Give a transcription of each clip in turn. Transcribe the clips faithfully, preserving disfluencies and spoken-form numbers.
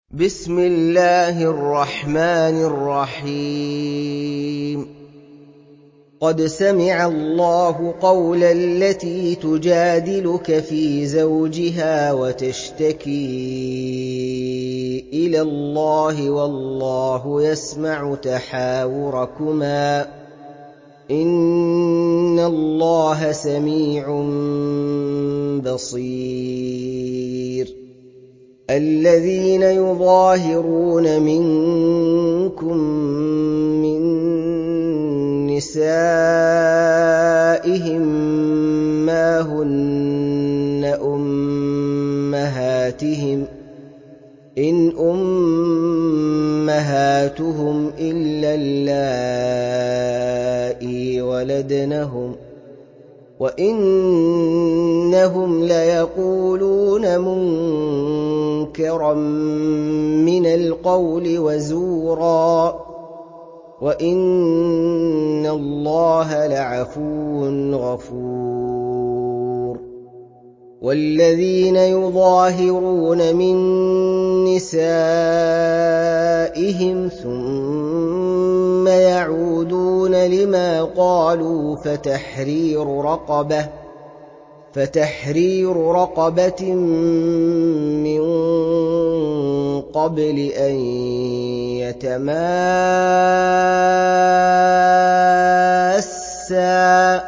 بسم الله الرحمن الرحيم قد سمع الله قول التي تجادلك في زوجها وتشتكي إلى الله والله يسمع تحاوركما إن الله سميع بصير الذين يظاهرون منكم من نسائهم ما هن أمهاتهم إن أمهاتهم إلا اللائي ولدنهم وإنهم ليقولون منكرا من القول وزورا وإن الله لعفو غفور والذين يظاهرون من نسائهم ثم يعودون لما قالوا فتحرير رقبة فتحرير رقبة من قبل أن يتماسا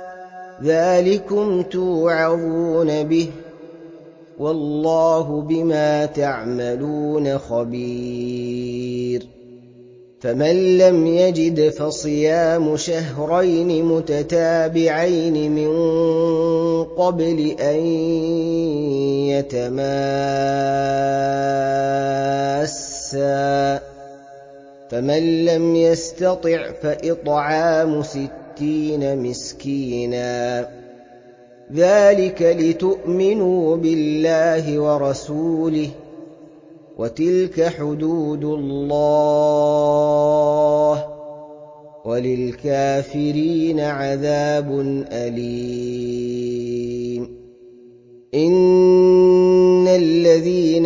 ذلكم توعظون به والله بما تعملون خبير فمن لم يجد فصيام شهرين متتابعين من قبل أن يتماسا فمن لم يستطع فإطعام ستين مسكينا ذلك لتؤمنوا بالله ورسوله وتلك حدود الله وللكافرين عذاب أليم إن الذين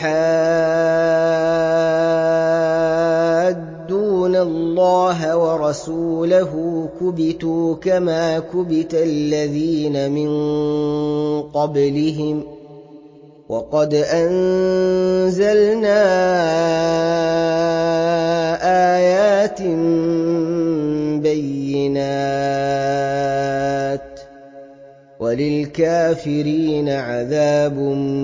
يحادون الله ورسوله كبتوا كما كبت الذين من قبلهم وقد أنزلنا آيات بينات وللكافرين عذاب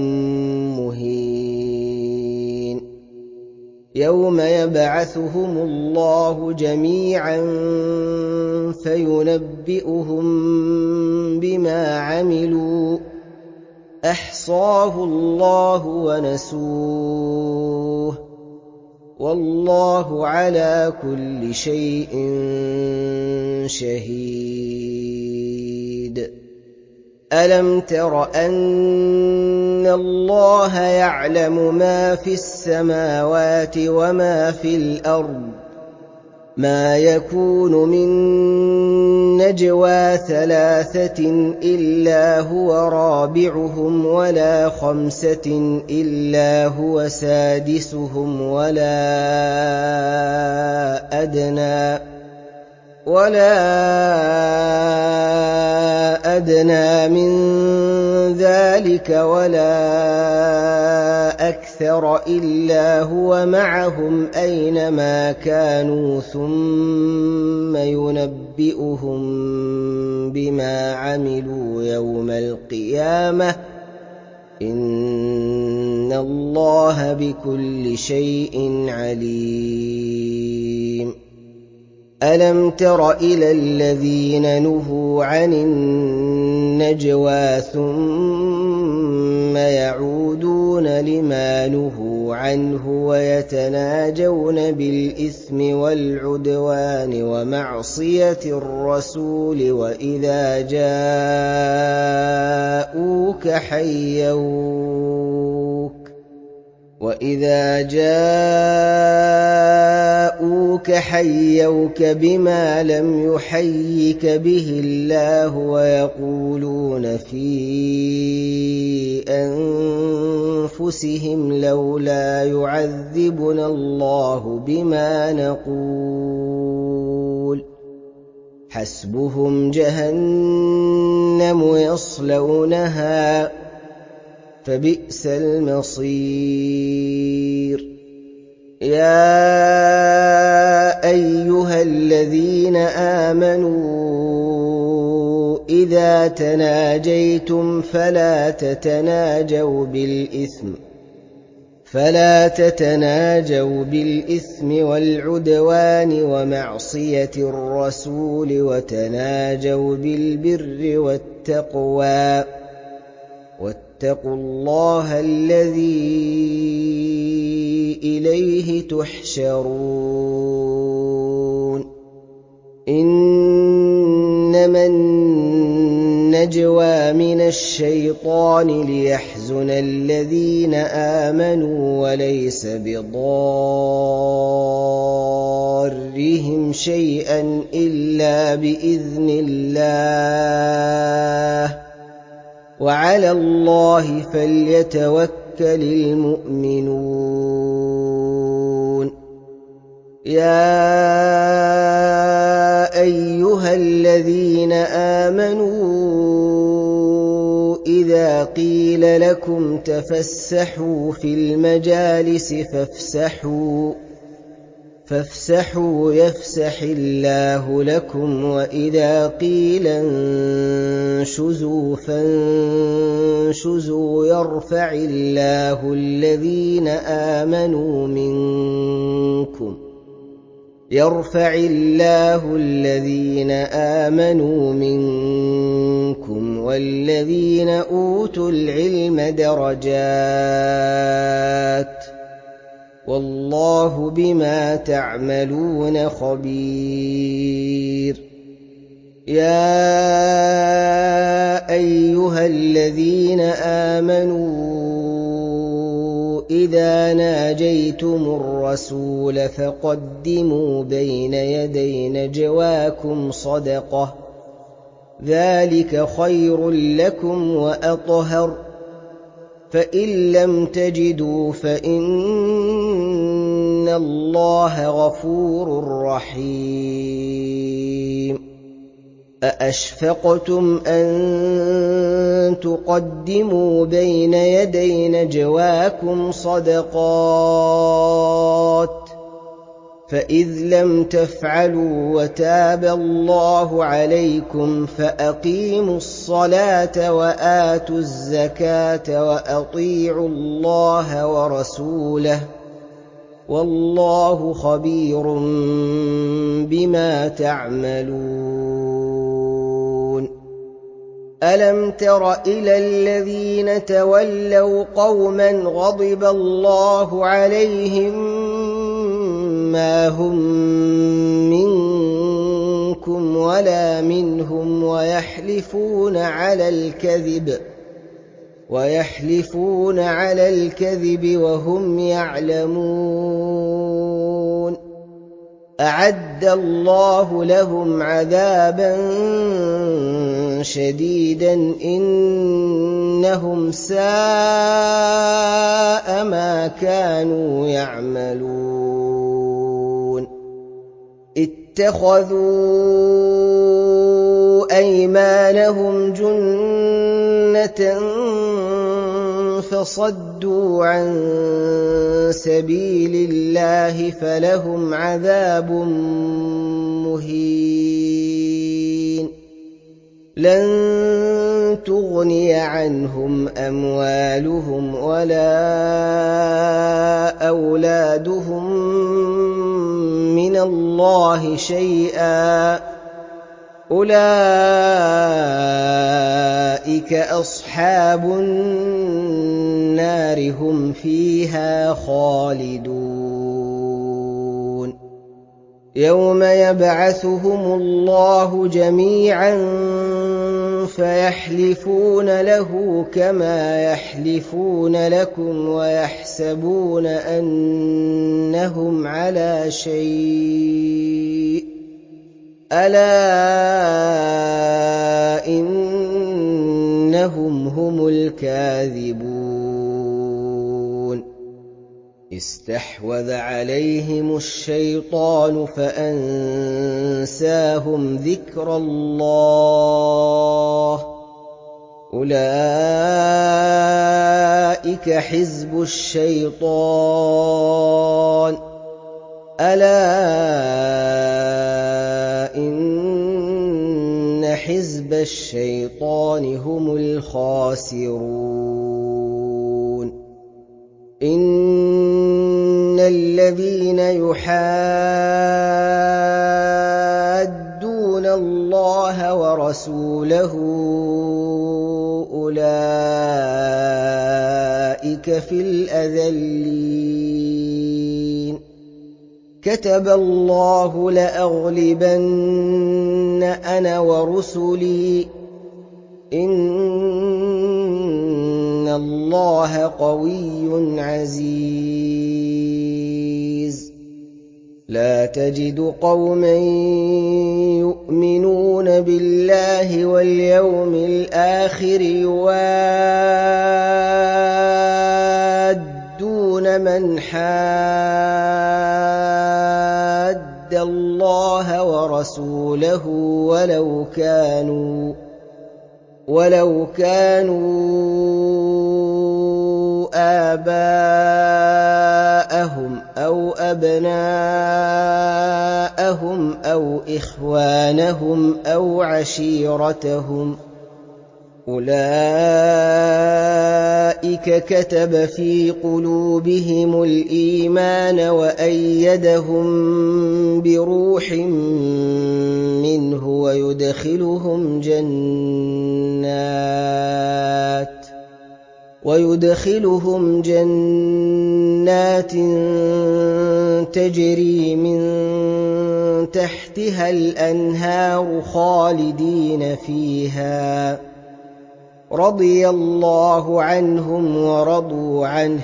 مهين يوم يبعثهم الله جميعا فينبئهم بما عملوا أحصاه الله ونسوه والله على كل شيء شهيد ألم تر أن الله يعلم ما في السماوات وما في الأرض ما يكون من نجوى ثلاثة إلا هو رابعهم ولا خمسة إلا هو سادسهم ولا أدنى ولا أدنى من ذلك ولا أكثر إلا هو معهم أينما كانوا ثم ينبئهم بما عملوا يوم القيامة إن الله بكل شيء عليم ألم تر إلى الذين نهوا عن النجوى ثم يعودون لما نهوا عنه ويتناجون بالإثم والعدوان ومعصية الرسول وإذا جاءوك حيوك وإذا جاءوك جاءوك حيوك بما لم يحيك به الله ويقولون في أنفسهم لولا يعذبنا الله بما نقول حسبهم جهنم يصلونها فبئس المصير يا أيها الذين آمنوا إذا تناجيتم فلا تتناجوا بالإثم فلا تتناجوا بالإثم والعدوان ومعصية الرسول وتناجوا بالبر والتقوى واتقوا الله الذي إليه تحشرون إنما النجوى من الشيطان ليحزن الذين آمنوا وليس بضارهم شيئا إلا بإذن الله وعلى الله فليتوكل المؤمنون يا أيها الذين آمنوا إذا قيل لكم تفسحوا في المجالس فافسحوا فافسحوا يفسح الله لكم وإذا قيل انشزوا فانشزوا يرفع الله الذين آمنوا منكم يرفع الله الذين آمنوا منكم والذين أوتوا العلم درجات والله بما تعملون خبير يا أيها الذين آمنوا إذا ناجيتم الرسول فقدموا بين يدي نجواكم صدقة ذلك خير لكم وأطهر فإن لم تجدوا فإن الله غفور رحيم أأشفقتم أن تقدموا بين يدي نجواكم صدقات فإذ لم تفعلوا وتاب الله عليكم فأقيموا الصلاة وآتوا الزكاة وأطيعوا الله ورسوله والله خبير بما تعملون ألم تر إلى الذين تولوا قوما غضب الله عليهم ما هم منكم ولا منهم ويحلفون على الكذب ويحلفون على الكذب وهم يعلمون أعد الله لهم عذابا شديدا إنهم ساء ما كانوا يعملون اتخذوا أيمانهم جنة فصدوا عن سبيل الله فلهم عذاب مهين لن تغني عنهم أموالهم ولا أولادهم من الله شيئا أولئك أصحاب النار هم فيها خالدون يوم يبعثهم الله جميعا فيحلفون له كما يحلفون لكم ويحسبون أنهم إنهم على شيء ألا إنهم هم الكاذبون استحوذ عليهم الشيطان فأنساهم ذكر الله أولئك حزب الشيطان ألا إن حزب الشيطان هم الخاسرون إن الذين يحادون الله ورسوله أولئك في الأذلين كتب الله لأغلبن أنا ورسلي إن الله قوي عزيز لا تجد قوما يؤمنون بالله واليوم الآخر يوادون من حاد الله ورسوله ولو كانوا ولو كانوا آباءهم أو أبناءهم أو إخوانهم أو عشيرتهم أولئك كتب في قلوبهم الإيمان وأيدهم بروح منه ويدخلهم جنات ويدخلهم جنات تجري من تحتها الأنهار خالدين فيها رضي الله عنهم ورضوا عنه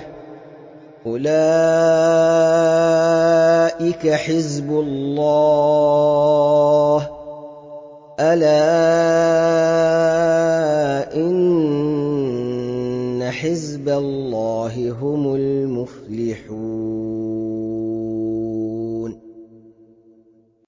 أولئك حزب الله ألا إن حزب الله هم المفلحون